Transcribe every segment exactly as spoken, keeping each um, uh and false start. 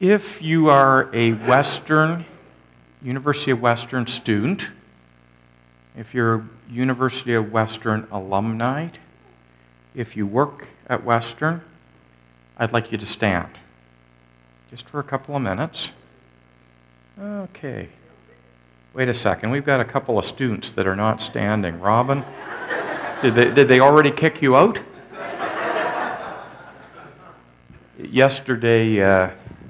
If you are a Western, University of Western student, if you're a University of Western alumni, if you work at Western, I'd like you to stand. Just for a couple of minutes. Okay. Wait a second. We've got a couple of students that are not standing. Robin, did they, did they already kick you out? Yesterday, uh,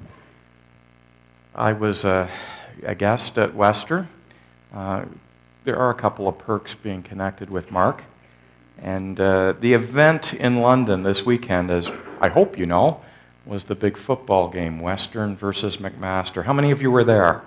I was uh, a guest at Western. Uh, there are a couple of perks being connected with Mark. And uh, the event in London this weekend, as I hope you know, was the big football game, Western versus McMaster. How many of you were there?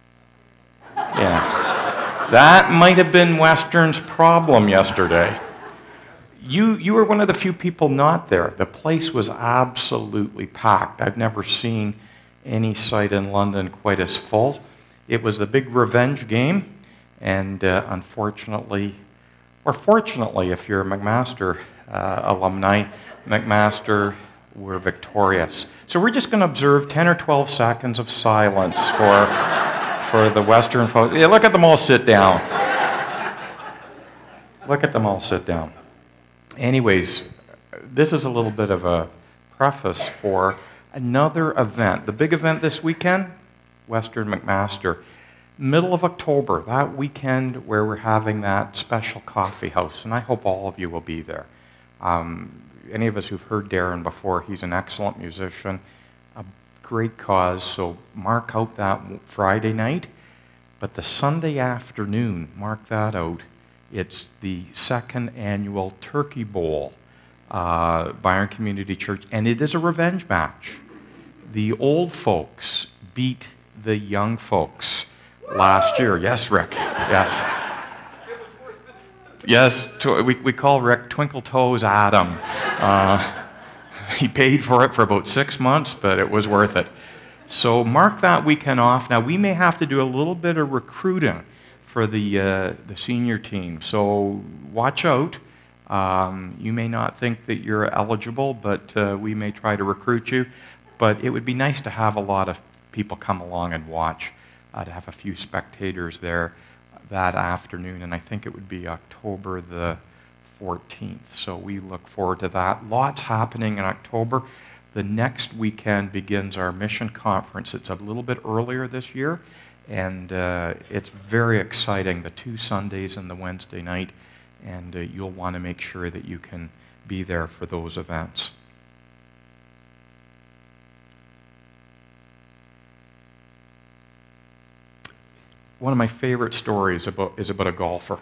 Yeah. That might have been Western's problem yesterday. You, you were one of the few people not there. The place was absolutely packed. I've never seen any site in London quite as full. It was the big revenge game, and uh, unfortunately, or fortunately, if you're a McMaster uh, alumni, McMaster were victorious. So we're just going to observe ten or twelve seconds of silence for, for the Western folks. Yeah, look at them all sit down. Look at them all sit down. Anyways, this is a little bit of a preface for another event. The big event this weekend, Western McMaster. Middle of October, that weekend where we're having that special coffee house, and I hope all of you will be there. Um, any of us who've heard Darren before, he's an excellent musician, a great cause, so mark out that Friday night. But the Sunday afternoon, mark that out, it's the second annual Turkey Bowl, uh, Byron Community Church, and it is a revenge match. The old folks beat the young folks last year. Yes, Rick. Yes. Yes, we, we call Rick Twinkle Toes Adam. Uh, he paid for it for about six months, but it was worth it. So mark that weekend off. Now, we may have to do a little bit of recruiting for the, uh, the senior team. So watch out. Um, you may not think that you're eligible, but uh, we may try to recruit you. But it would be nice to have a lot of people come along and watch. Uh, to have a few spectators there that afternoon, and I think it would be October the fourteenth. So we look forward to that. Lots happening in October. The next weekend begins our mission conference. It's a little bit earlier this year, and uh, it's very exciting, the two Sundays and the Wednesday night, and uh, you'll want to make sure that you can be there for those events. One of my favorite stories about, is about a golfer.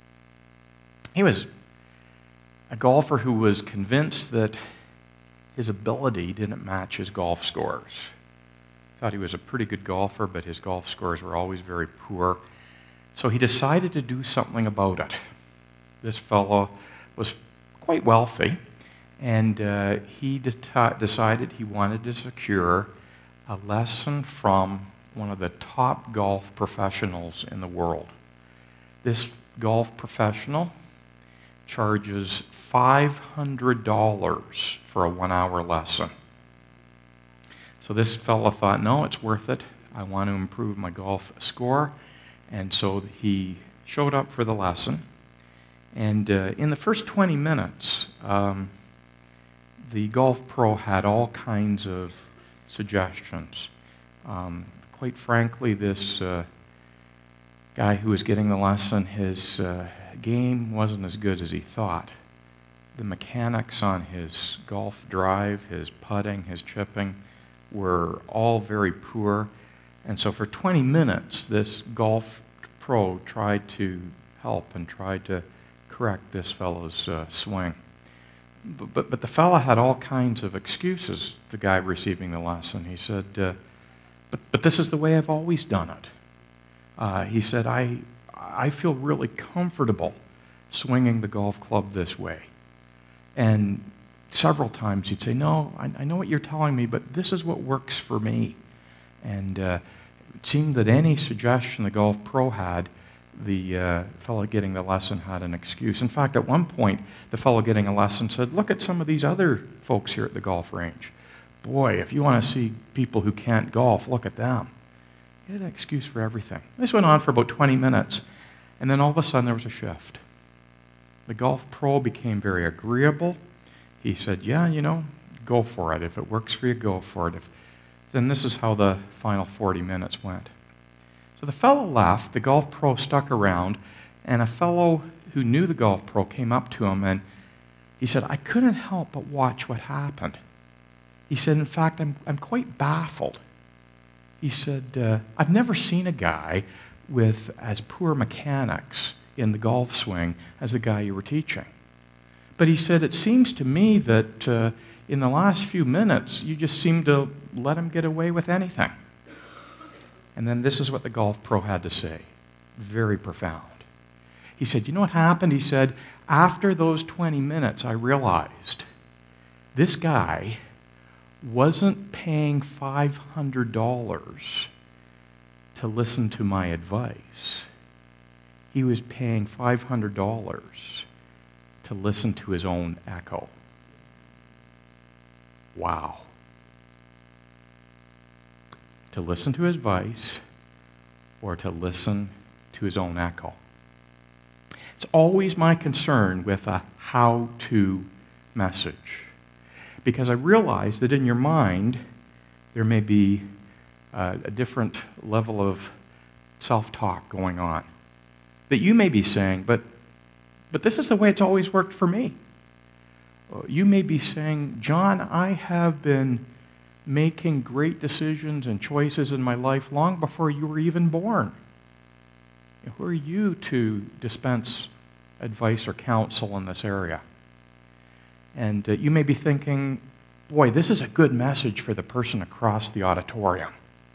He was a golfer who was convinced that his ability didn't match his golf scores. Thought he was a pretty good golfer, but his golf scores were always very poor. So he decided to do something about it. This fellow was quite wealthy, and uh, he de- decided he wanted to secure a lesson from one of the top golf professionals in the world. This golf professional charges five hundred dollars for a one-hour lesson. So this fellow thought, no, it's worth it. I want to improve my golf score. And so he showed up for the lesson. And uh, in the first twenty minutes, um, the golf pro had all kinds of suggestions. Um, Quite frankly, this uh, guy who was getting the lesson, his uh, game wasn't as good as he thought. The mechanics on his golf drive, his putting, his chipping were all very poor. And so for twenty minutes, this golf pro tried to help and tried to correct this fellow's uh, swing. But, but, but the fellow had all kinds of excuses, the guy receiving the lesson. He said, uh, But, but this is the way I've always done it. Uh, he said, I, I feel really comfortable swinging the golf club this way. And several times he'd say, no, I, I know what you're telling me, but this is what works for me. And uh, it seemed that any suggestion the golf pro had, the uh, fellow getting the lesson had an excuse. In fact, at one point, the fellow getting a lesson said, look at some of these other folks here at the golf range. boy, if you want to see people who can't golf, look at them. He had an excuse for everything. This went on for about twenty minutes, and then all of a sudden there was a shift. The golf pro became very agreeable. He said, yeah, you know, go for it. If it works for you, go for it. If, then this is how the final forty minutes went. So the fellow left, the golf pro stuck around, and a fellow who knew the golf pro came up to him, and he said, I couldn't help but watch what happened. He said, in fact, I'm, I'm quite baffled. He said, uh, I've never seen a guy with as poor mechanics in the golf swing as the guy you were teaching. But he said, it seems to me that uh, in the last few minutes, you just seem to let him get away with anything. And then this is what the golf pro had to say. Very profound. He said, you know what happened? He said, after those twenty minutes, I realized this guy wasn't paying five hundred dollars to listen to my advice. He was paying five hundred dollars to listen to his own echo. Wow. To listen to his advice or to listen to his own echo. It's always my concern with a how-to message, because I realize that in your mind there may be uh, a different level of self-talk going on that you may be saying, but, but this is the way it's always worked for me. You may be saying, John, I have been making great decisions and choices in my life long before you were even born. Who are you to dispense advice or counsel in this area? And uh, you may be thinking, boy, this is a good message for the person across the auditorium.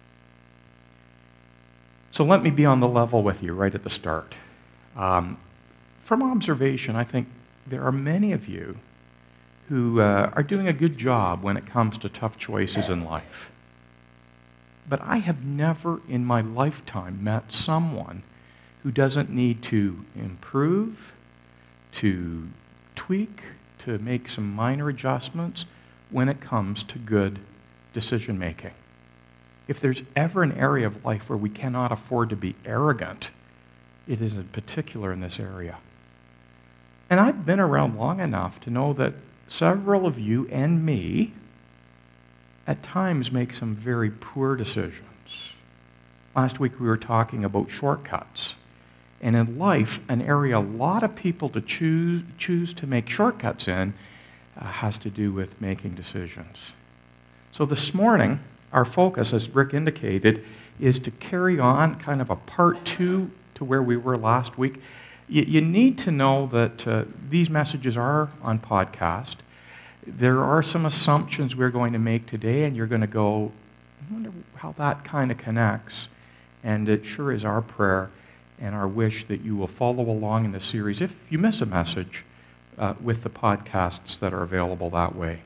So let me be on the level with you right at the start. Um, from observation, I think there are many of you who uh, are doing a good job when it comes to tough choices in life. But I have never in my lifetime met someone who doesn't need to improve, to tweak, to make some minor adjustments when it comes to good decision making. If there's ever an area of life where we cannot afford to be arrogant, it is in particular in this area. And I've been around long enough to know that several of you and me at times make some very poor decisions. Last week we were talking about shortcuts. And in life, an area a lot of people to choose, choose to make shortcuts in uh, has to do with making decisions. So this morning, our focus, as Rick indicated, is to carry on kind of a part two to where we were last week. You, you need to know that uh, these messages are on podcast. There are some assumptions we're going to make today, and you're going to go, I wonder how that kind of connects. And it sure is our prayer and our wish that you will follow along in the series, if you miss a message, uh, with the podcasts that are available that way.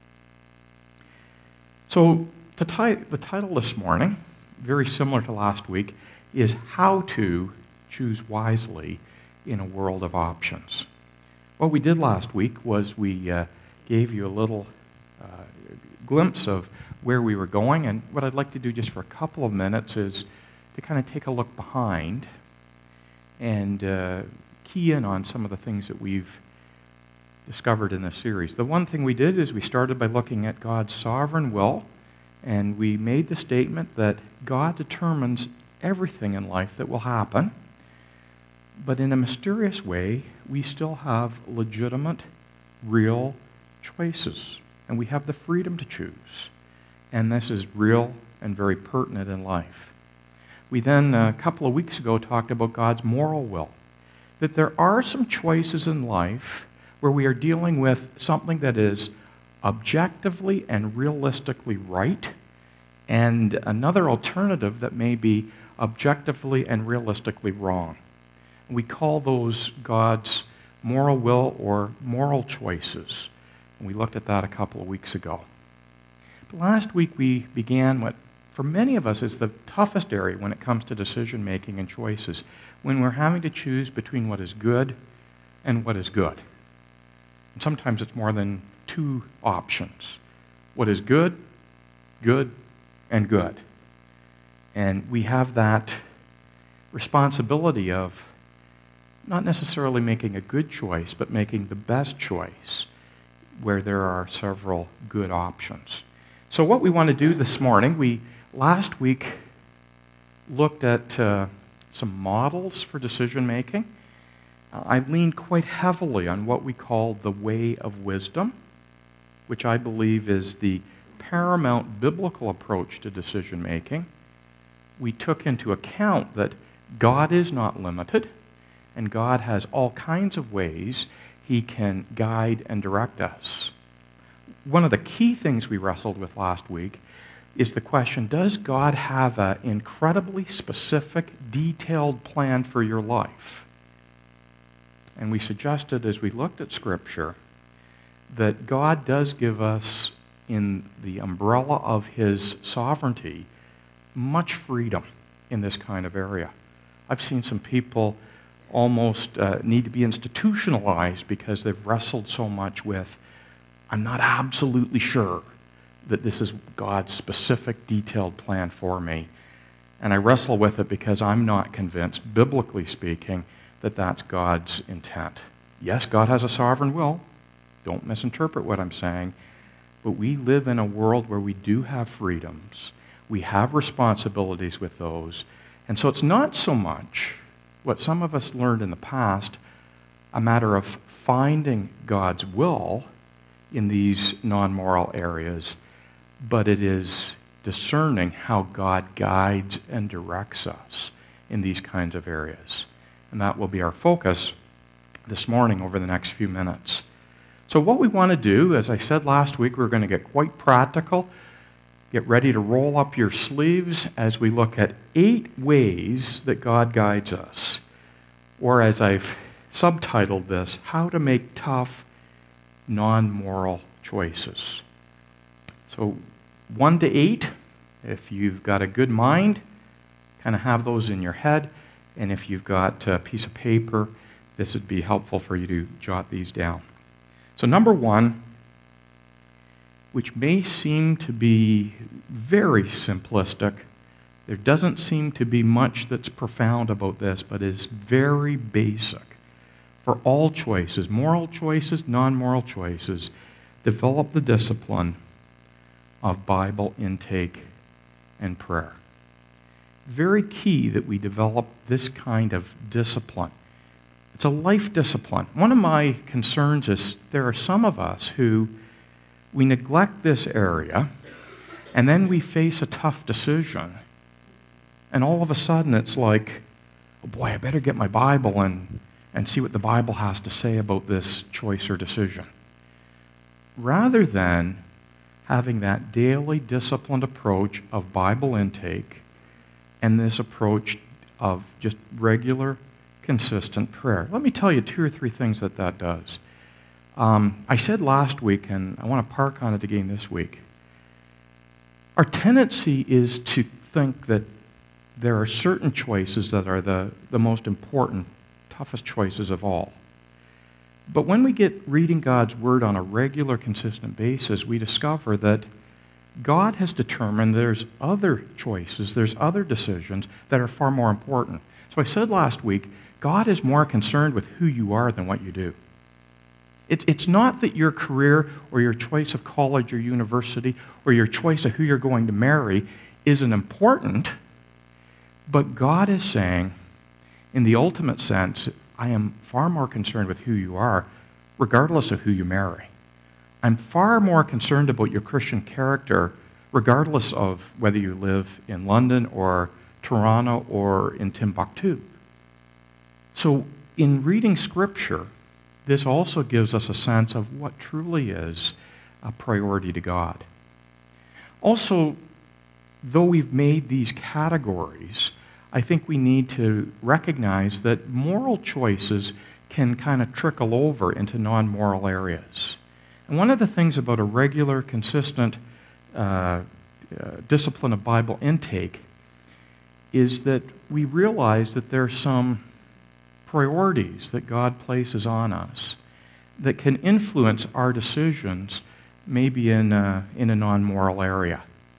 So the, ti- the title this morning, very similar to last week, is How to Choose Wisely in a World of Options. What we did last week was we uh, gave you a little uh, glimpse of where we were going, and what I'd like to do just for a couple of minutes is to kind of take a look behind and uh, key in on some of the things that we've discovered in this series. The one thing we did is we started by looking at God's sovereign will, and we made the statement that God determines everything in life that will happen, but in a mysterious way, we still have legitimate, real choices, and we have the freedom to choose. And this is real and very pertinent in life. We then, a couple of weeks ago, talked about God's moral will, that there are some choices in life where we are dealing with something that is objectively and realistically right, and another alternative that may be objectively and realistically wrong. We call those God's moral will or moral choices. And we looked at that a couple of weeks ago. But last week we began what for many of us is the toughest area when it comes to decision making and choices, when we're having to choose between what is good and what is good. And sometimes it's more than two options. What is good good and good. And we have that responsibility of not necessarily making a good choice, but making the best choice where there are several good options. So what we want to do this morning, we last week looked at uh, some models for decision making. Uh, I leaned quite heavily on what we call the way of wisdom, which I believe is the paramount biblical approach to decision making. We took into account that God is not limited, and God has all kinds of ways He can guide and direct us. One of the key things we wrestled with last week is the question, does God have an incredibly specific, detailed plan for your life? And we suggested as we looked at Scripture that God does give us, in the umbrella of His sovereignty, much freedom in this kind of area. I've seen some people almost uh, need to be institutionalized because they've wrestled so much with, I'm not absolutely sure that this is God's specific, detailed plan for me. And I wrestle with it because I'm not convinced, biblically speaking, that that's God's intent. Yes, God has a sovereign will. Don't misinterpret what I'm saying. But we live in a world where we do have freedoms. We have responsibilities with those. And so it's not so much what some of us learned in the past, a matter of finding God's will in these non-moral areas, but it is discerning how God guides and directs us in these kinds of areas. And that will be our focus this morning over the next few minutes. So what we want to do, as I said last week, we're going to get quite practical. Get ready to roll up your sleeves as we look at eight ways that God guides us. Or as I've subtitled this, how to make tough, non-moral choices. So one to eight, if you've got a good mind, kind of have those in your head. And if you've got a piece of paper, this would be helpful for you to jot these down. So number one, which may seem to be very simplistic. There doesn't seem to be much that's profound about this, but is very basic. For all choices, moral choices, non-moral choices, develop the discipline of Bible intake and prayer. Very key that we develop this kind of discipline. It's a life discipline. One of my concerns is there are some of us who we neglect this area, and then we face a tough decision, and all of a sudden it's like, oh boy, I better get my Bible and, and see what the Bible has to say about this choice or decision. Rather than having that daily disciplined approach of Bible intake and this approach of just regular, consistent prayer. Let me tell you two or three things that that does. Um, I said last week, and I want to park on it again this week, our tendency is to think that there are certain choices that are the, the most important, toughest choices of all. But when we get reading God's Word on a regular, consistent basis, we discover that God has determined there's other choices, there's other decisions that are far more important. So I said last week, God is more concerned with who you are than what you do. It's, it's not that your career or your choice of college or university or your choice of who you're going to marry isn't important, but God is saying, in the ultimate sense, I am far more concerned with who you are, regardless of who you marry. I'm far more concerned about your Christian character, regardless of whether you live in London or Toronto or in Timbuktu. So in reading Scripture, this also gives us a sense of what truly is a priority to God. Also, though we've made these categories, I think we need to recognize that moral choices can kind of trickle over into non-moral areas. And one of the things about a regular, consistent uh, uh, discipline of Bible intake is that we realize that there are some priorities that God places on us that can influence our decisions maybe in a, in a non-moral area.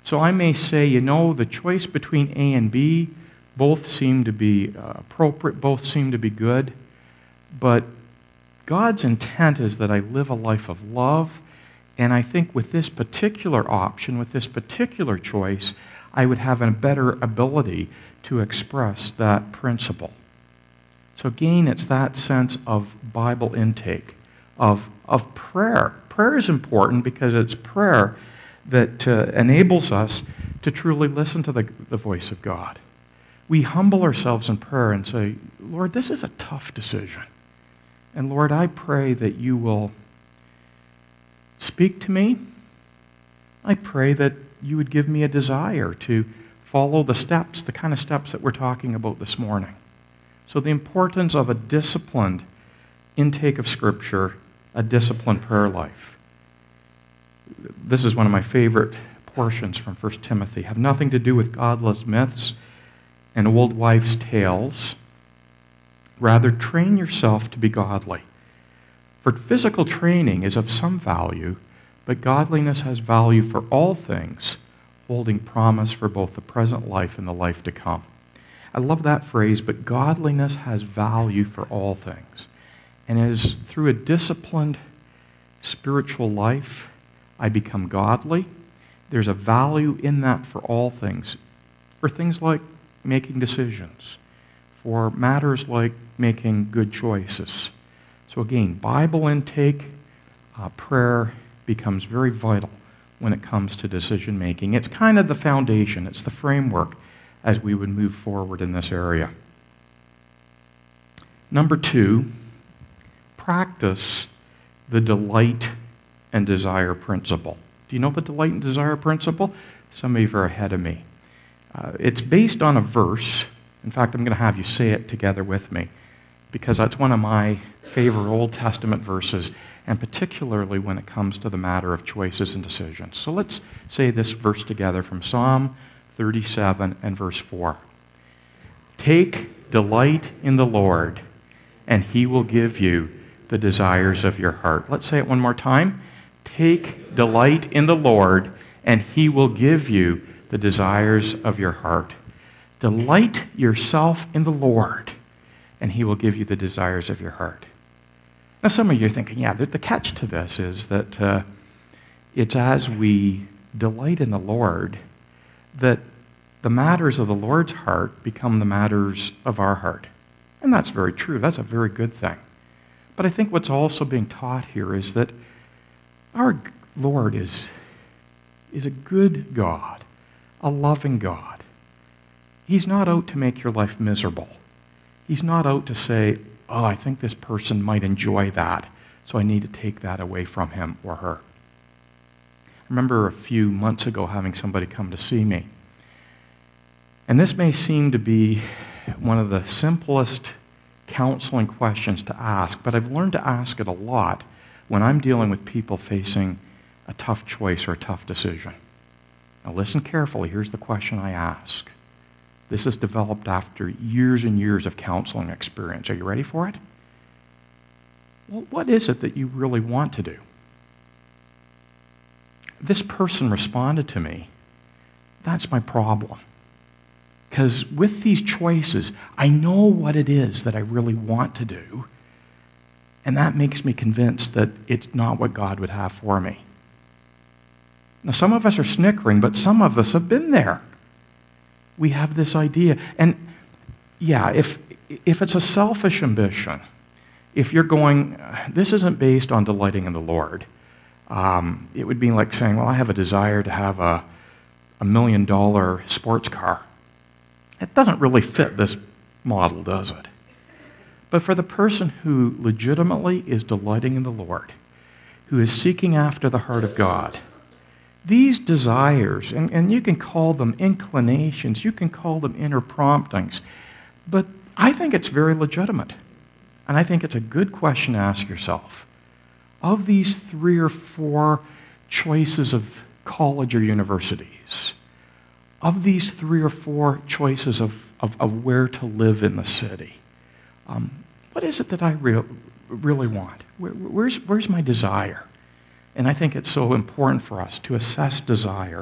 So I may say, you know, the choice between A and B, both seem to be uh, appropriate, both seem to be good, but God's intent is that I live a life of love, and I think with this particular option, with this particular choice, I would have a better ability to express that principle. So again, it's that sense of Bible intake, of, of prayer. Prayer is important because it's prayer that uh, enables us to truly listen to the, the voice of God. We humble ourselves in prayer and say, Lord, this is a tough decision. And Lord, I pray that you will speak to me. I pray that you would give me a desire to follow the steps, the kind of steps that we're talking about this morning. So the importance of a disciplined intake of Scripture, a disciplined prayer life. This is one of my favorite portions from First Timothy. Have nothing to do with godless myths and old wives' tales. Rather, train yourself to be godly. For physical training is of some value, but godliness has value for all things, holding promise for both the present life and the life to come. I love that phrase, but godliness has value for all things. And as through a disciplined spiritual life, I become godly, there's a value in that for all things. For things like making decisions, for matters like making good choices. So again, Bible intake, uh, prayer becomes very vital when it comes to decision making. It's kind of the foundation, it's the framework as we would move forward in this area. Number two, practice the delight and desire principle. Do you know the delight and desire principle? Some of you are ahead of me. Uh, it's based on a verse. In fact, I'm going to have you say it together with me because that's one of my favorite Old Testament verses, and particularly when it comes to the matter of choices and decisions. So let's say this verse together from Psalm thirty-seven and verse four. Take delight in the Lord, and he will give you the desires of your heart. Let's say it one more time. Take delight in the Lord, and he will give you the desires of your heart. Delight yourself in the Lord, and he will give you the desires of your heart. Now, some of you are thinking, yeah, the, the catch to this is that uh, it's as we delight in the Lord that the matters of the Lord's heart become the matters of our heart. And that's very true. That's a very good thing. But I think what's also being taught here is that our Lord is, is a good God, a loving God. He's not out to make your life miserable. He's not out to say, oh, I think this person might enjoy that, so I need to take that away from him or her. I remember a few months ago having somebody come to see me. And this may seem to be one of the simplest counseling questions to ask, but I've learned to ask it a lot when I'm dealing with people facing a tough choice or a tough decision. Now listen carefully. Here's the question I ask. This is developed after years and years of counseling experience. Are you ready for it? Well, what is it that you really want to do? This person responded to me, that's my problem. Because with these choices, I know what it is that I really want to do, and that makes me convinced that it's not what God would have for me. Now, some of us are snickering, but some of us have been there. We have this idea. And yeah, if, if it's a selfish ambition, if you're going, this isn't based on delighting in the Lord, um, it would be like saying, well, I have a desire to have a, a million dollar sports car. It doesn't really fit this model, does it? But for the person who legitimately is delighting in the Lord, who is seeking after the heart of God, these desires, and, and you can call them inclinations, you can call them inner promptings, but I think it's very legitimate. And I think it's a good question to ask yourself. Of these three or four choices of college or universities, of these three or four choices of, of, of where to live in the city, um, what is it that I re- really want? Where, where's, where's my desire? And I think it's so important for us to assess desire.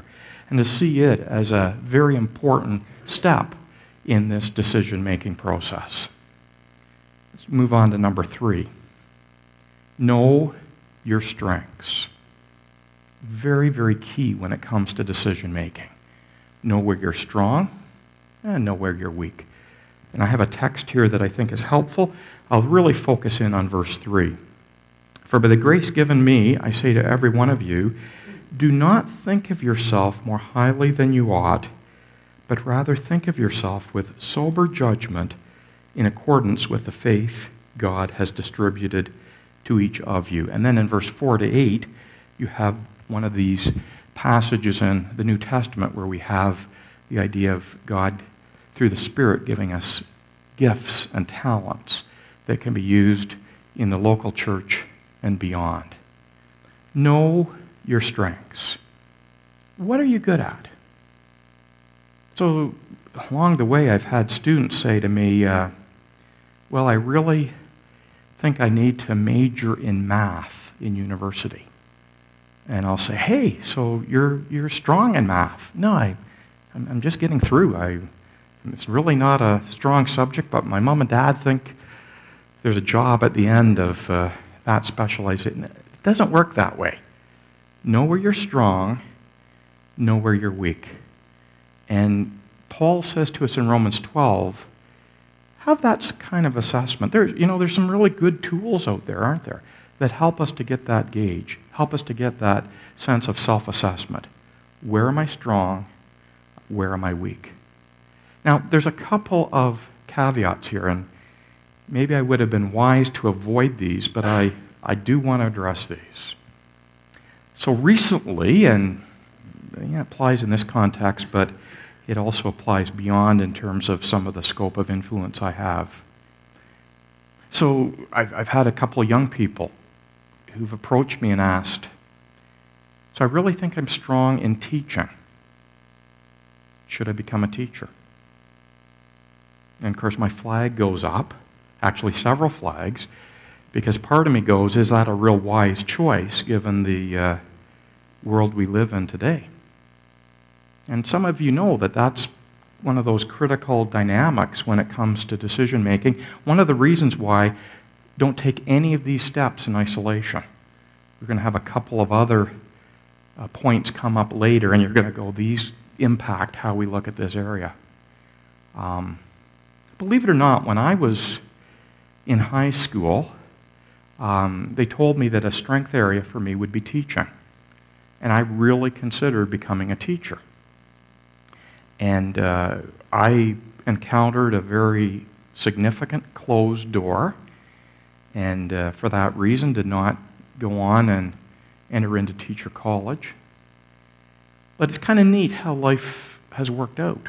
and to see it as a very important step in this decision-making process. Let's move on to number three. Know your strengths. Very, very key when it comes to decision-making. Know where you're strong and know where you're weak. And I have a text here that I think is helpful. I'll really focus in on verse three. For by the grace given me, I say to every one of you, do not think of yourself more highly than you ought, but rather think of yourself with sober judgment in accordance with the faith God has distributed to each of you. And then in verse four to eight, you have one of these passages in the New Testament where we have the idea of God, through the Spirit, giving us gifts and talents that can be used in the local church and beyond. Know your strengths. What are you good at? So along the way, I've had students say to me, uh, well, I really think I need to major in math in university. And I'll say, hey, so you're you're strong in math. No, I, I'm, I'm just getting through. I, it's really not a strong subject, but my mom and dad think there's a job at the end of uh, that specialization. It doesn't work that way. Know where you're strong, know where you're weak. And Paul says to us in Romans twelve, have that kind of assessment. There, you know, there's some really good tools out there, aren't there, that help us to get that gauge, help us to get that sense of self-assessment. Where am I strong? Where am I weak? Now, there's a couple of caveats here, and maybe I would have been wise to avoid these, but I, I do want to address these. So recently, and yeah, it applies in this context, but it also applies beyond in terms of some of the scope of influence I have. So I've, I've had a couple of young people who've approached me and asked, so I really think I'm strong in teaching. Should I become a teacher? And of course my flag goes up, actually several flags, because part of me goes, is that a real wise choice given the uh, world we live in today? And some of you know that that's one of those critical dynamics when it comes to decision making. One of the reasons why don't take any of these steps in isolation. We're going to have a couple of other uh, points come up later, and you're going to go, these impact how we look at this area. Um, believe it or not, when I was in high school, um, they told me that a strength area for me would be teaching. And I really considered becoming a teacher. And uh, I encountered a very significant closed door, and uh, for that reason did not go on and enter into teacher college. But it's kind of neat how life has worked out.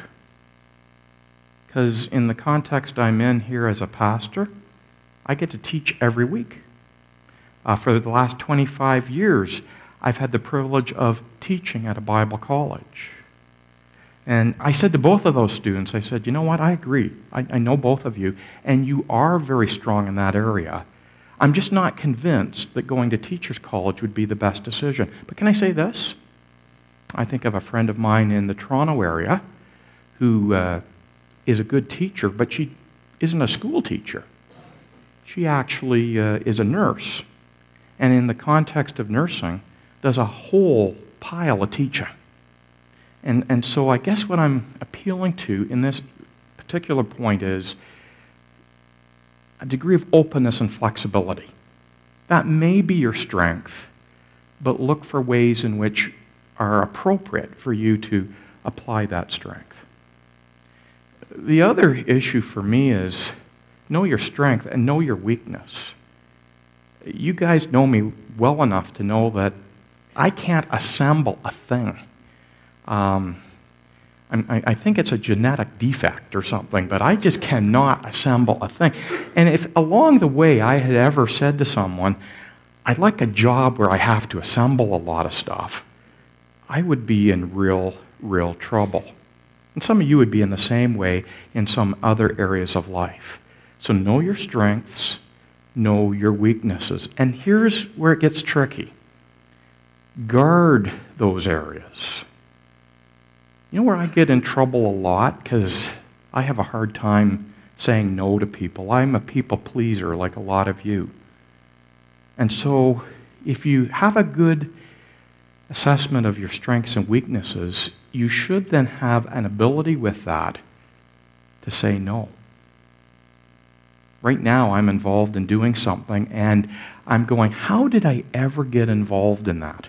Because in the context I'm in here as a pastor, I get to teach every week. Uh, for the last twenty-five years, I've had the privilege of teaching at a Bible college. And I said to both of those students, I said, you know what, I agree. I, I know both of you, and you are very strong in that area. I'm just not convinced that going to teacher's college would be the best decision. But can I say this? I think of a friend of mine in the Toronto area who uh, is a good teacher, but she isn't a school teacher. She actually uh, is a nurse. And in the context of nursing, does a whole pile of teaching. And, and so I guess what I'm appealing to in this particular point is a degree of openness and flexibility. That may be your strength, but look for ways in which are appropriate for you to apply that strength. The other issue for me is know your strength and know your weakness. You guys know me well enough to know that I can't assemble a thing. Um, I, I think it's a genetic defect or something, but I just cannot assemble a thing. And if along the way I had ever said to someone, I'd like a job where I have to assemble a lot of stuff, I would be in real, real trouble. And some of you would be in the same way in some other areas of life. So know your strengths, know your weaknesses. And here's where it gets tricky. Guard those areas. You know where I get in trouble a lot? Because I have a hard time saying no to people. I'm a people pleaser like a lot of you. And so if you have a good assessment of your strengths and weaknesses, you should then have an ability with that to say no. Right now, I'm involved in doing something, and I'm going, how did I ever get involved in that?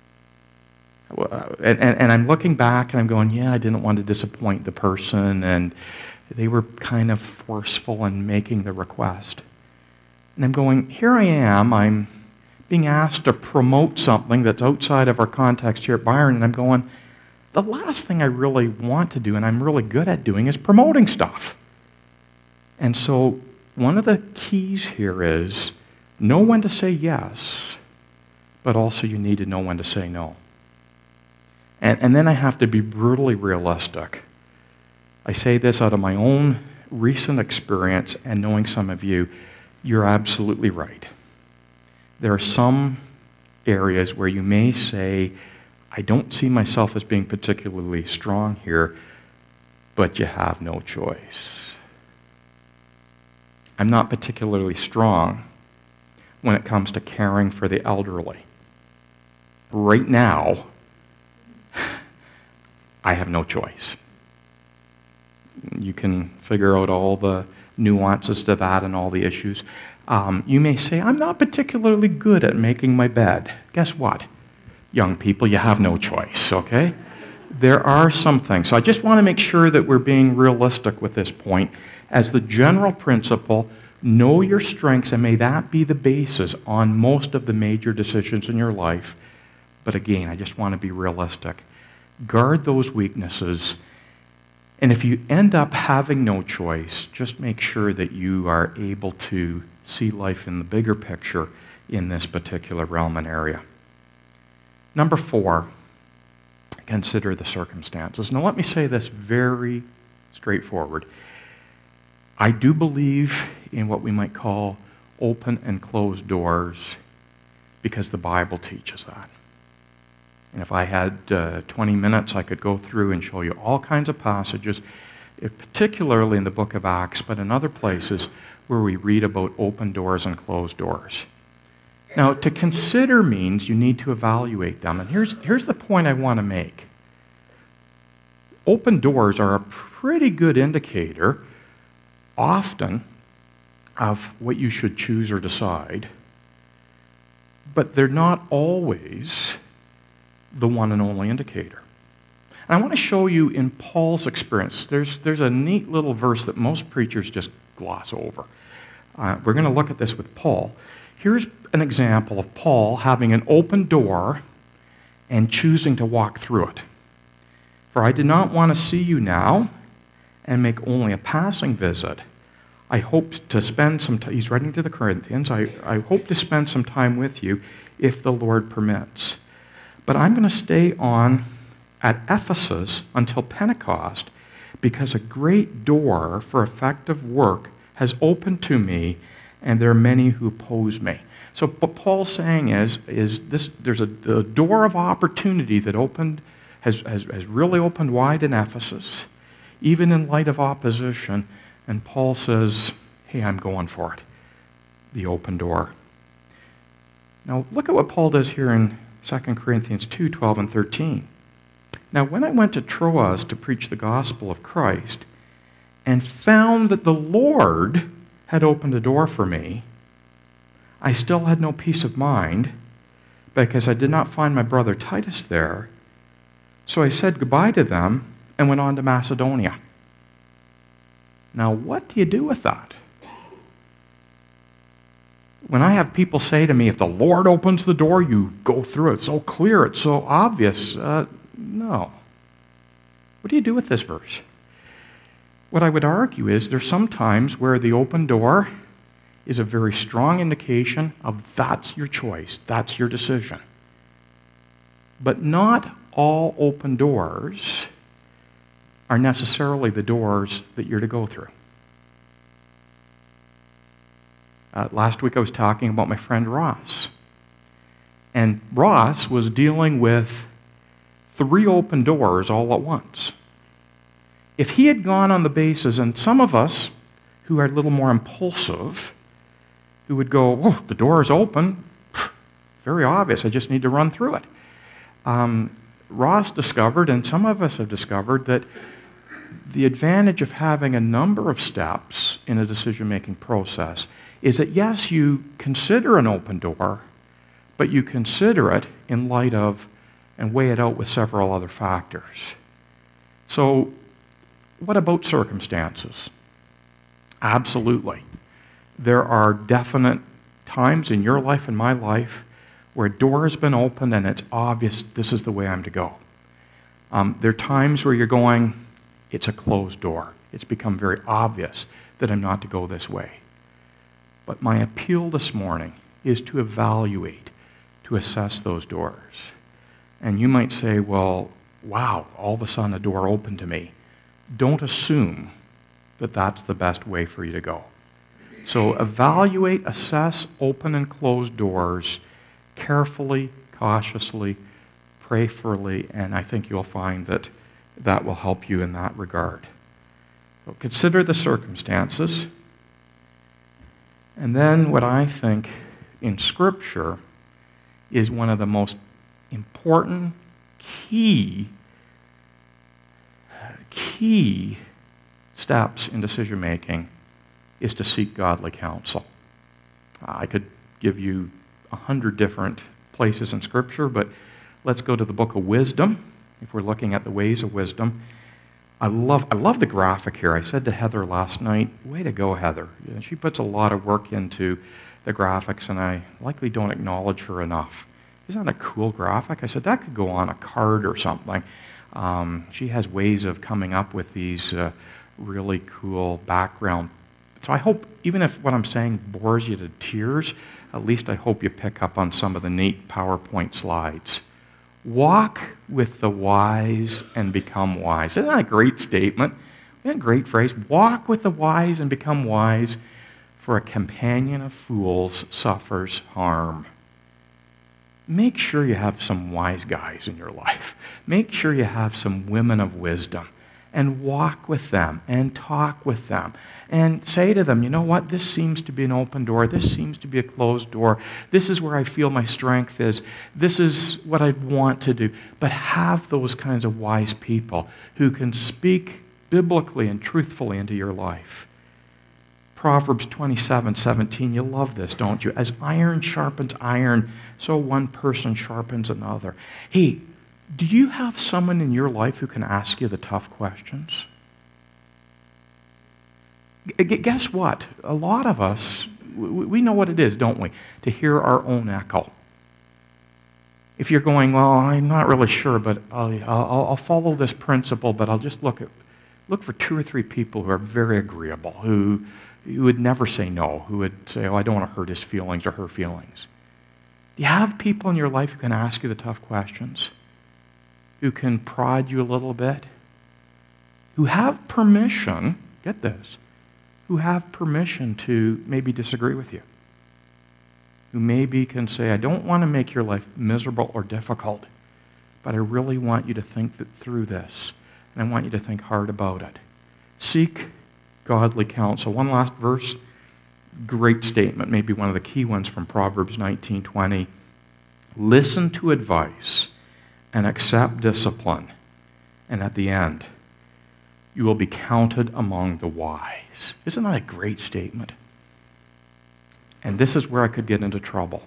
And, and, and I'm looking back, and I'm going, yeah, I didn't want to disappoint the person, and they were kind of forceful in making the request. And I'm going, here I am, I'm being asked to promote something that's outside of our context here at Byron, and I'm going, the last thing I really want to do, and I'm really good at doing, is promoting stuff. And so one of the keys here is know when to say yes, but also you need to know when to say no. And, and then I have to be brutally realistic. I say this out of my own recent experience and knowing some of you, you're absolutely right. There are some areas where you may say, I don't see myself as being particularly strong here, but you have no choice. I'm not particularly strong when it comes to caring for the elderly. Right now, I have no choice. You can figure out all the nuances to that and all the issues. Um, you may say, I'm not particularly good at making my bed. Guess what? Young people, you have no choice, okay? There are some things. So I just want to make sure that we're being realistic with this point. As the general principle, know your strengths, and may that be the basis on most of the major decisions in your life. But again, I just want to be realistic. Guard those weaknesses. And if you end up having no choice, just make sure that you are able to see life in the bigger picture in this particular realm and area. Number four, consider the circumstances. Now, let me say this very straightforward. I do believe in what we might call open and closed doors because the Bible teaches that. And if I had uh, twenty minutes, I could go through and show you all kinds of passages, particularly in the book of Acts, but in other places where we read about open doors and closed doors. Now, to consider means you need to evaluate them. And here's, here's the point I want to make. Open doors are a pretty good indicator, often, of what you should choose or decide, but they're not always the one and only indicator. And I want to show you in Paul's experience, there's, there's a neat little verse that most preachers just gloss over. Uh, we're going to look at this with Paul. Here's an example of Paul having an open door and choosing to walk through it. For I did not want to see you now and make only a passing visit. I hope to spend some time, he's writing to the Corinthians, I, I hope to spend some time with you if the Lord permits. But I'm going to stay on at Ephesus until Pentecost because a great door for effective work has opened to me, and there are many who oppose me. So what Paul's saying is, is this, there's a, a door of opportunity that opened, has, has, has really opened wide in Ephesus, even in light of opposition, and Paul says, hey, I'm going for it, the open door. Now look at what Paul does here in Second Corinthians two, twelve and thirteen. Now when I went to Troas to preach the gospel of Christ and found that the Lord had opened a door for me, I still had no peace of mind because I did not find my brother Titus there. So I said goodbye to them and went on to Macedonia. Now, what do you do with that? When I have people say to me, if the Lord opens the door, you go through it. It's so clear, it's so obvious. Uh, no. What do you do with this verse? What I would argue is there's some times where the open door is a very strong indication of that's your choice, that's your decision. But not all open doors are necessarily the doors that you're to go through. Uh, last week I was talking about my friend Ross. And Ross was dealing with three open doors all at once. If he had gone on the basis, and some of us who are a little more impulsive, who would go, oh, the door is open, very obvious, I just need to run through it. Um, Ross discovered, and some of us have discovered, that the advantage of having a number of steps in a decision-making process is that, yes, you consider an open door, but you consider it in light of and weigh it out with several other factors. So, what about circumstances? Absolutely. There are definite times in your life and my life where a door has been opened and it's obvious this is the way I'm to go. Um, there are times where you're going, it's a closed door. It's become very obvious that I'm not to go this way. But my appeal this morning is to evaluate, to assess those doors. And you might say, well, wow, all of a sudden a door opened to me. Don't assume that that's the best way for you to go. So evaluate, assess open and closed doors carefully, cautiously, prayerfully, and I think you'll find that that will help you in that regard. So consider the circumstances. And then what I think in Scripture is one of the most important, key, key steps in decision-making is to seek godly counsel. I could give you a hundred different places in Scripture, but let's go to the book of Wisdom, if we're looking at the ways of wisdom. I love I love the graphic here. I said to Heather last night, way to go, Heather. Yeah, she puts a lot of work into the graphics, and I likely don't acknowledge her enough. Isn't that a cool graphic? I said, that could go on a card or something. Um, she has ways of coming up with these uh, really cool background. So I hope, even if what I'm saying bores you to tears, at least I hope you pick up on some of the neat PowerPoint slides. Walk with the wise and become wise. Isn't that a great statement? Isn't that a great phrase? Walk with the wise and become wise, for a companion of fools suffers harm. Make sure you have some wise guys in your life. Make sure you have some women of wisdom, and walk with them and talk with them and say to them, you know what, this seems to be an open door. This seems to be a closed door. This is where I feel my strength is. This is what I want to do. But have those kinds of wise people who can speak biblically and truthfully into your life. Proverbs twenty-seven seventeen, you love this, don't you? As iron sharpens iron, so one person sharpens another. Hey, do you have someone in your life who can ask you the tough questions? G- guess what? A lot of us, we know what it is, don't we? To hear our own echo. If you're going, well, I'm not really sure, but I'll, I'll, I'll follow this principle, but I'll just look at, look for two or three people who are very agreeable, who, who would never say no, who would say, oh, I don't want to hurt his feelings or her feelings. Do you have people in your life who can ask you the tough questions? Who can prod you a little bit? Who have permission, get this, who have permission to maybe disagree with you? Who maybe can say, I don't want to make your life miserable or difficult, but I really want you to think that through this, and I want you to think hard about it. Seek godly counsel. One last verse, great statement, maybe one of the key ones from Proverbs nineteen twenty. Listen to advice and accept discipline, and at the end, you will be counted among the wise. Isn't that a great statement? And this is where I could get into trouble.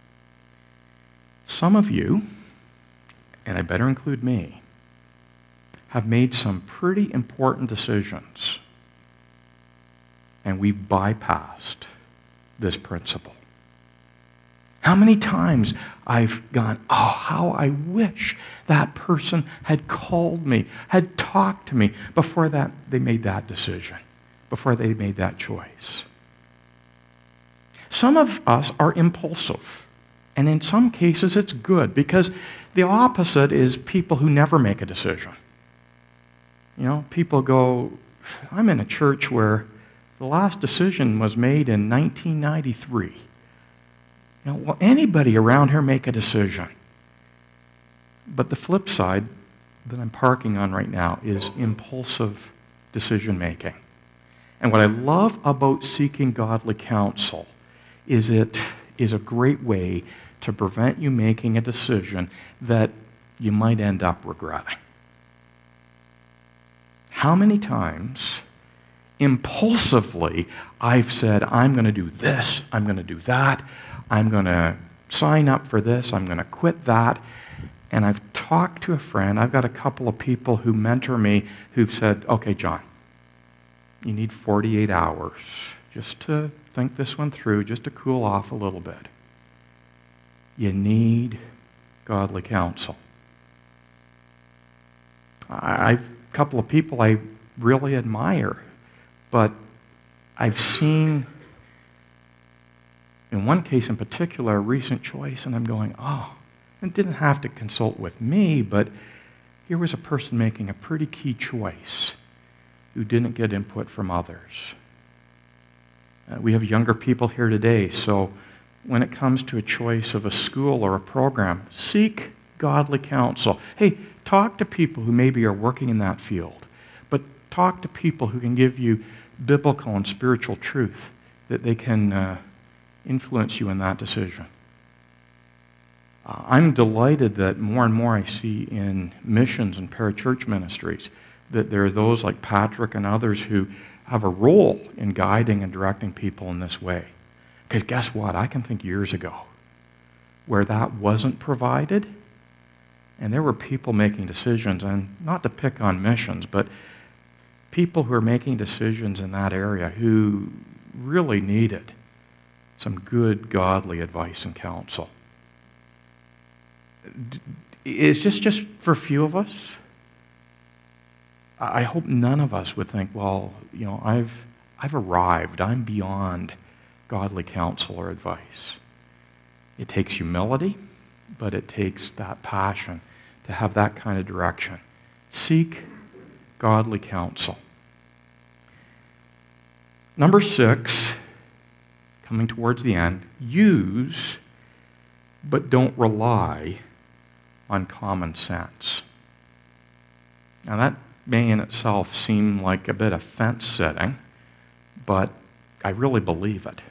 Some of you, and I better include me, have made some pretty important decisions, and we've bypassed this principle. How many times I've gone, oh, how I wish that person had called me, had talked to me before that they made that decision, before they made that choice. Some of us are impulsive, and in some cases it's good, because the opposite is people who never make a decision. You know, people go, I'm in a church where the last decision was made in nineteen ninety-three. You know, will anybody around here make a decision? But the flip side, that I'm parking on right now is impulsive decision making. And what I love about seeking godly counsel is it is a great way to prevent you making a decision that you might end up regretting. How many times impulsively I've said, I'm going to do this, I'm going to do that, I'm going to sign up for this, I'm going to quit that. And I've talked to a friend, I've got a couple of people who mentor me who've said, okay, John, you need forty-eight hours just to think this one through, just to cool off a little bit. You need godly counsel. I've a couple of people I really admire, but I've seen, in one case in particular, a recent choice, and I'm going, oh, it didn't have to consult with me, but here was a person making a pretty key choice who didn't get input from others. Uh, we have younger people here today, so when it comes to a choice of a school or a program, seek godly counsel. Hey, talk to people who maybe are working in that field, but talk to people who can give you biblical and spiritual truth that they can uh, influence you in that decision. Uh, I'm delighted that more and more I see in missions and parachurch ministries that there are those like Patrick and others who have a role in guiding and directing people in this way. Because guess what? I can think years ago where that wasn't provided, and there were people making decisions, and not to pick on missions, but people who are making decisions in that area who really needed some good, godly advice and counsel. Is this just for a few of us? I hope none of us would think, well, you know, I've, I've arrived. I'm beyond godly counsel or advice. It takes humility, but it takes that passion to have that kind of direction. Seek godly counsel. Number six, coming towards the end, use but don't rely on common sense. Now that may in itself seem like a bit of fence setting, but I really believe it.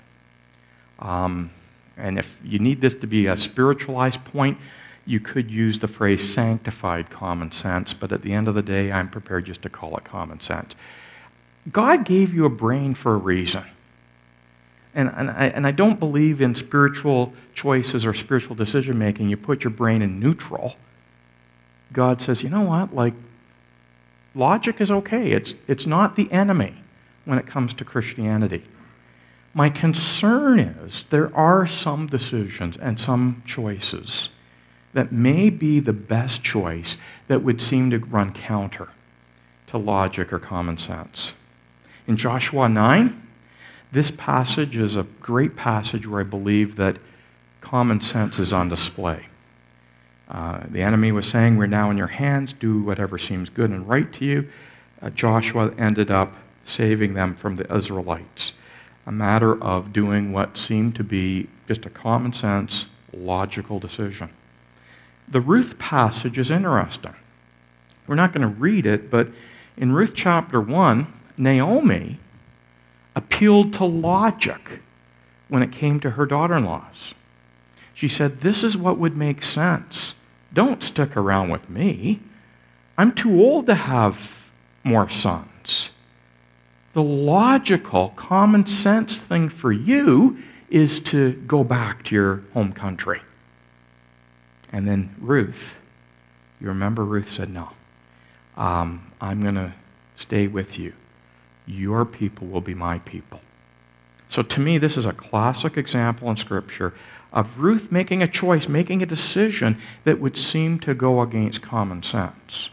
Um, and if you need this to be a spiritualized point, you could use the phrase sanctified common sense, but at the end of the day, I'm prepared just to call it common sense. God gave you a brain for a reason. And, and, I, and I don't believe in spiritual choices or spiritual decision making. You put your brain in neutral. God says, you know what, like, logic is okay. It's, it's not the enemy when it comes to Christianity. My concern is there are some decisions and some choices that may be the best choice that would seem to run counter to logic or common sense. In Joshua nine, this passage is a great passage where I believe that common sense is on display. Uh, the enemy was saying, we're now in your hands, do whatever seems good and right to you. Uh, Joshua ended up saving them from the Israelites. A matter of doing what seemed to be just a common sense, logical decision. The Ruth passage is interesting. We're not going to read it, but in Ruth chapter one, Naomi appealed to logic when it came to her daughter-in-laws. She said, this is what would make sense. Don't stick around with me. I'm too old to have more sons. The logical, common sense thing for you is to go back to your home country. And then Ruth, you remember Ruth said, no, um, I'm going to stay with you. Your people will be my people. So to me, this is a classic example in Scripture of Ruth making a choice, making a decision that would seem to go against common sense.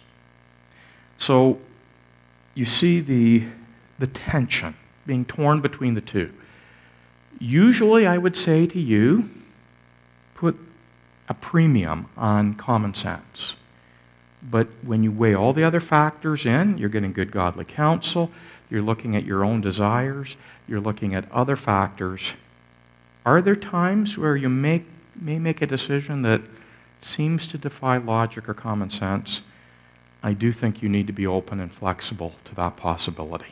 So you see the, the tension being torn between the two. Usually I would say to you, put a premium on common sense. But when you weigh all the other factors in, you're getting good godly counsel, you're looking at your own desires, you're looking at other factors. Are there times where you make, may make a decision that seems to defy logic or common sense? I do think you need to be open and flexible to that possibility.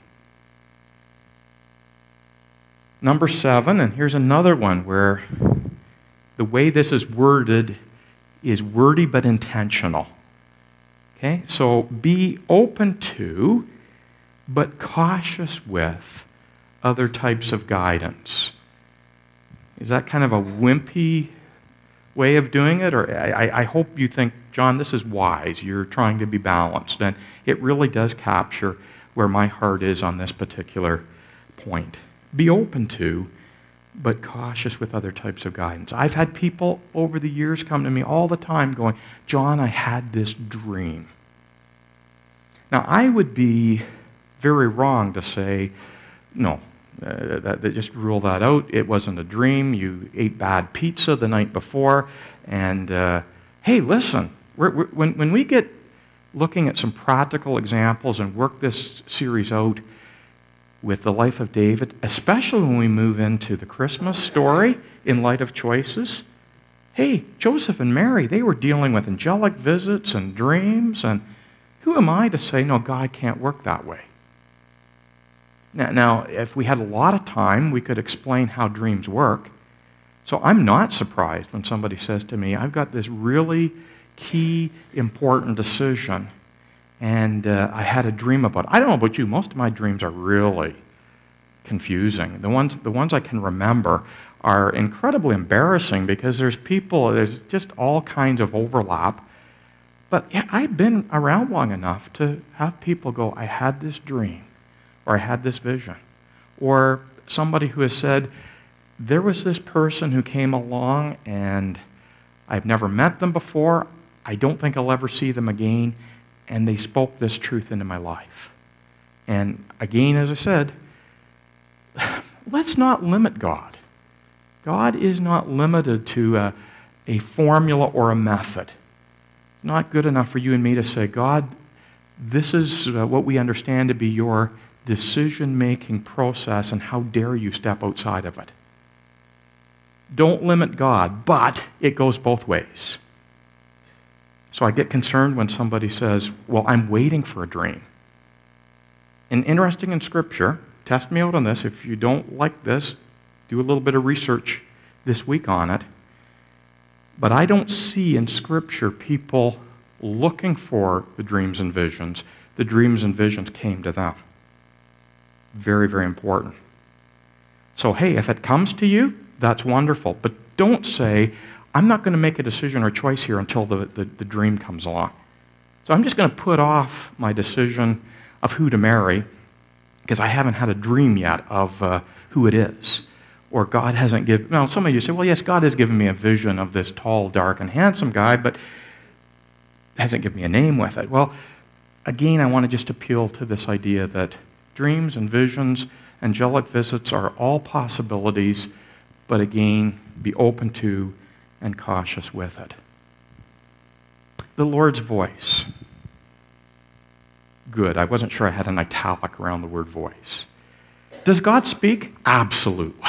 Number seven, and here's another one where the way this is worded is wordy but intentional. Okay, so be open to, but cautious with, other types of guidance. Is that kind of a wimpy way of doing it? Or I, I hope you think, John, this is wise. You're trying to be balanced. And it really does capture where my heart is on this particular point. Be open to, but cautious with other types of guidance. I've had people over the years come to me all the time going, John, I had this dream. Now, I would be very wrong to say, no, uh, that, that just rule that out. It wasn't a dream. You ate bad pizza the night before. And, uh, hey, listen, we're, we're, when, when we get looking at some practical examples and work this series out with the life of David, especially when we move into the Christmas story in light of choices, hey, Joseph and Mary, they were dealing with angelic visits and dreams, and who am I to say, no, God can't work that way? Now, now, if we had a lot of time, we could explain how dreams work. So I'm not surprised when somebody says to me, I've got this really key, important decision, and uh, I had a dream about it. I don't know about you, most of my dreams are really confusing. The ones, the ones I can remember are incredibly embarrassing because there's people, there's just all kinds of overlap. But yeah, I've been around long enough to have people go, I had this dream, or I had this vision. Or somebody who has said, there was this person who came along and I've never met them before, I don't think I'll ever see them again, and they spoke this truth into my life. And again, as I said, let's not limit God. God is not limited to a, a formula or a method. Not good enough for you and me to say, God, this is uh, what we understand to be your decision-making process, and how dare you step outside of it. Don't limit God, but it goes both ways. So I get concerned when somebody says, well, I'm waiting for a dream. And interesting in Scripture, test me out on this. If you don't like this, do a little bit of research this week on it. But I don't see in Scripture people looking for the dreams and visions. The dreams and visions came to them. Very, very important. So, hey, if it comes to you, that's wonderful. But don't say, I'm not going to make a decision or choice here until the, the, the dream comes along. So I'm just going to put off my decision of who to marry because I haven't had a dream yet of uh, who it is. Or God hasn't given... Now, some of you say, well, yes, God has given me a vision of this tall, dark, and handsome guy, but hasn't given me a name with it. Well, again, I want to just appeal to this idea that dreams and visions, angelic visits are all possibilities, but again, be open to and cautious with it. The Lord's voice. Good. I wasn't sure I had an italic around the word voice. Does God speak? Absolutely.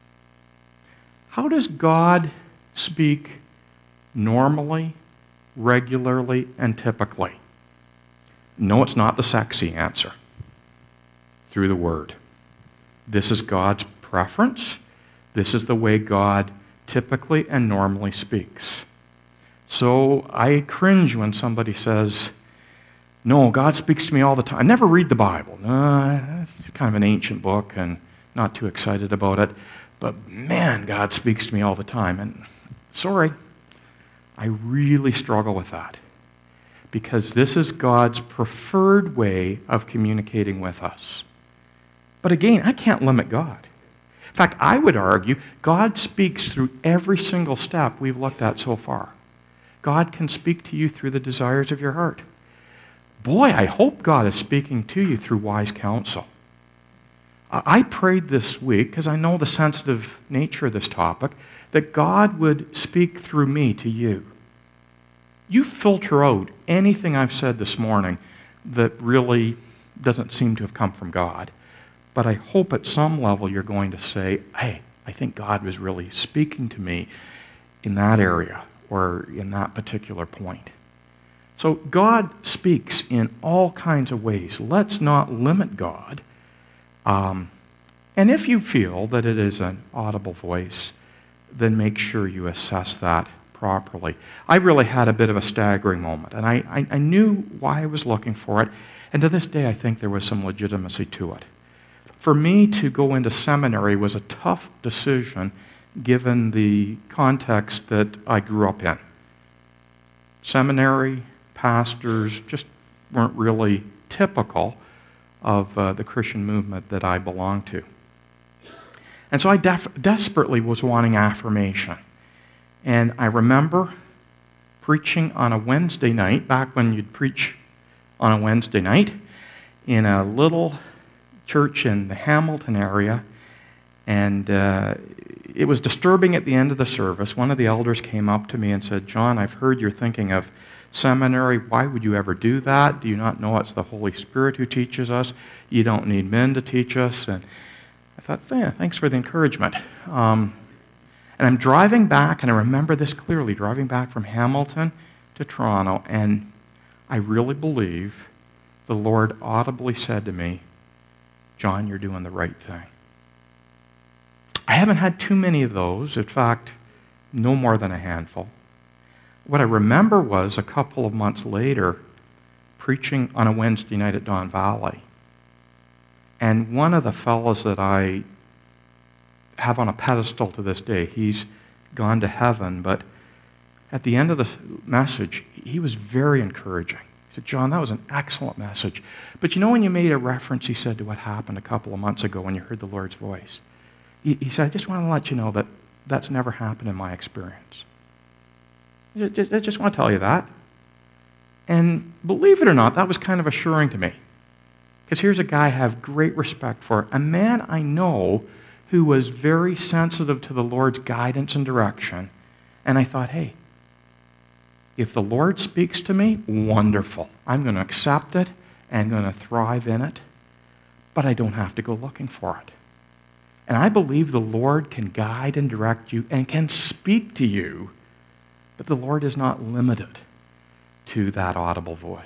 How does God speak normally, regularly, and typically? No, it's not the sexy answer. Through the Word. This is God's preference. This is the way God typically and normally speaks. So I cringe when somebody says, no, God speaks to me all the time. I never read the Bible. No, it's kind of an ancient book and not too excited about it. But man, God speaks to me all the time. And sorry, I really struggle with that. Because this is God's preferred way of communicating with us. But again, I can't limit God. In fact, I would argue God speaks through every single step we've looked at so far. God can speak to you through the desires of your heart. Boy, I hope God is speaking to you through wise counsel. I prayed this week, because I know the sensitive nature of this topic, that God would speak through me to you. You filter out anything I've said this morning that really doesn't seem to have come from God. But I hope at some level you're going to say, hey, I think God was really speaking to me in that area or in that particular point. So God speaks in all kinds of ways. Let's not limit God. Um, and if you feel that it is an audible voice, then make sure you assess that properly. I really had a bit of a staggering moment, and I, I, I knew why I was looking for it, and to this day I think there was some legitimacy to it. For me to go into seminary was a tough decision given the context that I grew up in. Seminary, pastors just weren't really typical of uh, the Christian movement that I belonged to. And so I def- desperately was wanting affirmation. And I remember preaching on a Wednesday night, back when you'd preach on a Wednesday night, in a little church in the Hamilton area. And uh, it was disturbing at the end of the service. One of the elders came up to me and said, "John, I've heard you're thinking of seminary. Why would you ever do that? Do you not know it's the Holy Spirit who teaches us? You don't need men to teach us." And I thought, yeah, thanks for the encouragement. Um, and I'm driving back, and I remember this clearly, driving back from Hamilton to Toronto, and I really believe the Lord audibly said to me, "John, you're doing the right thing." I haven't had too many of those. In fact, no more than a handful. What I remember was a couple of months later, preaching on a Wednesday night at Don Valley. And one of the fellows that I have on a pedestal to this day, he's gone to heaven, but at the end of the message, he was very encouraging. He said, "John, that was an excellent message. But you know when you made a reference," he said, "to what happened a couple of months ago when you heard the Lord's voice? He, he said, I just want to let you know that that's never happened in my experience. I just, I just want to tell you that." And believe it or not, that was kind of assuring to me. Because here's a guy I have great respect for, a man I know who was very sensitive to the Lord's guidance and direction. And I thought, hey, if the Lord speaks to me, wonderful. I'm going to accept it and going to thrive in it, but I don't have to go looking for it. And I believe the Lord can guide and direct you and can speak to you, but the Lord is not limited to that audible voice.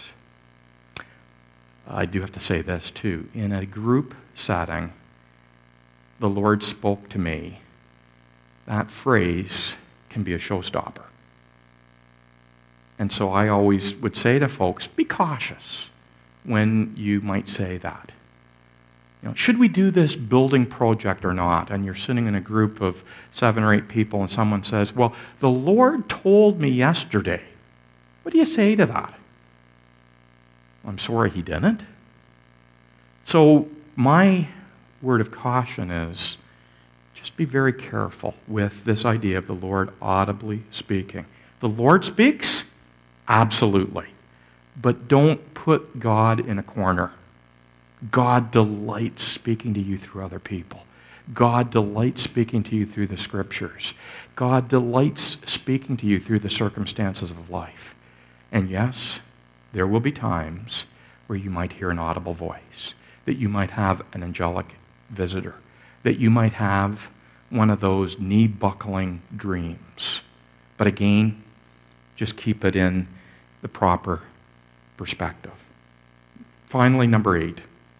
I do have to say this too. In a group setting, the Lord spoke to me. That phrase can be a showstopper. And so I always would say to folks, be cautious when you might say that. You know, should we do this building project or not? And you're sitting in a group of seven or eight people and someone says, well, the Lord told me yesterday. What do you say to that? I'm sorry he didn't. So my word of caution is just be very careful with this idea of the Lord audibly speaking. The Lord speaks? Absolutely. But don't put God in a corner. God delights speaking to you through other people. God delights speaking to you through the Scriptures. God delights speaking to you through the circumstances of life. And yes, there will be times where you might hear an audible voice, that you might have an angelic visitor, that you might have one of those knee-buckling dreams. But again, just keep it in the proper perspective. Finally, number eight.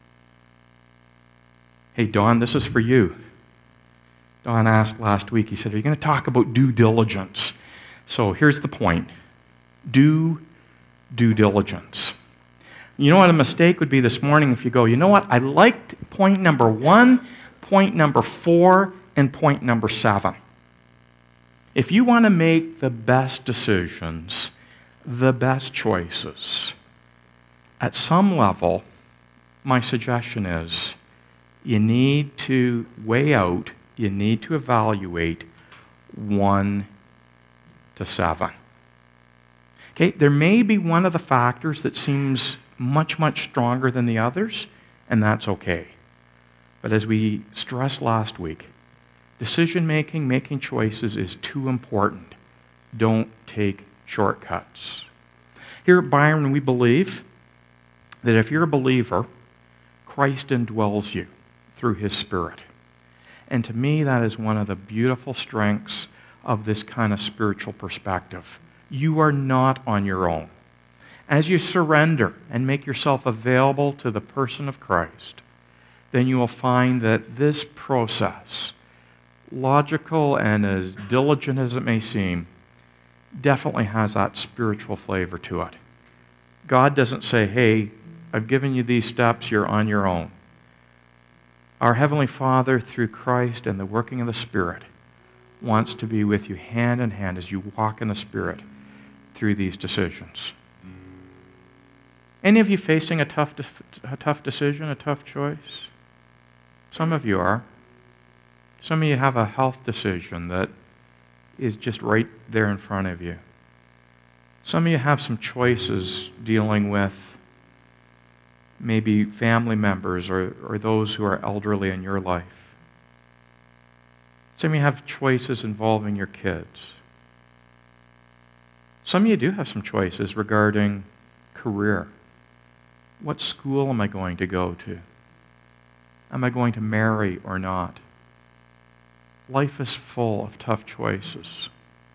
Hey, Don, this is for you. Don asked last week, he said, are you going to talk about due diligence? So here's the point. Do due diligence. You know what a mistake would be this morning if you go, you know what, I liked point number one, point number four, and point number seven. If you want to make the best decisions, the best choices, at some level, my suggestion is you need to weigh out, you need to evaluate one to seven. Okay, there may be one of the factors that seems much, much stronger than the others, and that's okay. But as we stressed last week, decision-making, making choices is too important. Don't take shortcuts. Here at Byron, we believe that if you're a believer, Christ indwells you through His Spirit. And to me, that is one of the beautiful strengths of this kind of spiritual perspective. You are not on your own. As you surrender and make yourself available to the person of Christ, then you will find that this process, logical and as diligent as it may seem, definitely has that spiritual flavor to it. God doesn't say, hey, I've given you these steps, you're on your own. Our Heavenly Father, through Christ and the working of the Spirit, wants to be with you hand in hand as you walk in the Spirit through these decisions. Any of you facing a tough, a tough decision, a tough choice? Some of you are. Some of you have a health decision that is just right there in front of you. Some of you have some choices dealing with maybe family members or, or those who are elderly in your life. Some of you have choices involving your kids. Some of you do have some choices regarding career. What school am I going to go to? Am I going to marry or not? Life is full of tough choices.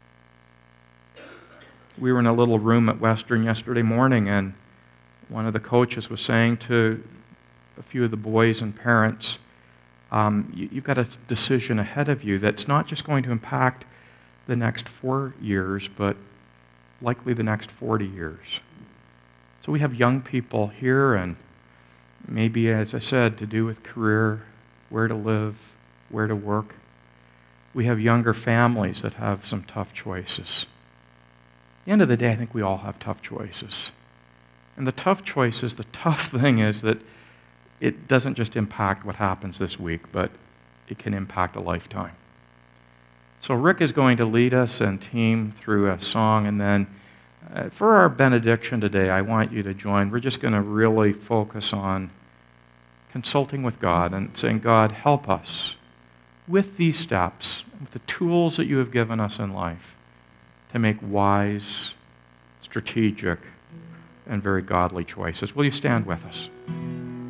We were in a little room at Western yesterday morning, and one of the coaches was saying to a few of the boys and parents, um, you, you've got a decision ahead of you that's not just going to impact the next four years, but likely the next forty years. So we have young people here, and maybe, as I said, to do with career, where to live, where to work. We have younger families that have some tough choices. At the end of the day, I think we all have tough choices. And the tough choices, the tough thing is that it doesn't just impact what happens this week, but it can impact a lifetime. So Rick is going to lead us and team through a song, and then uh, for our benediction today, I want you to join. We're just going to really focus on consulting with God and saying, God, help us with these steps, with the tools that you have given us in life, to make wise, strategic, and very godly choices. Will you stand with us?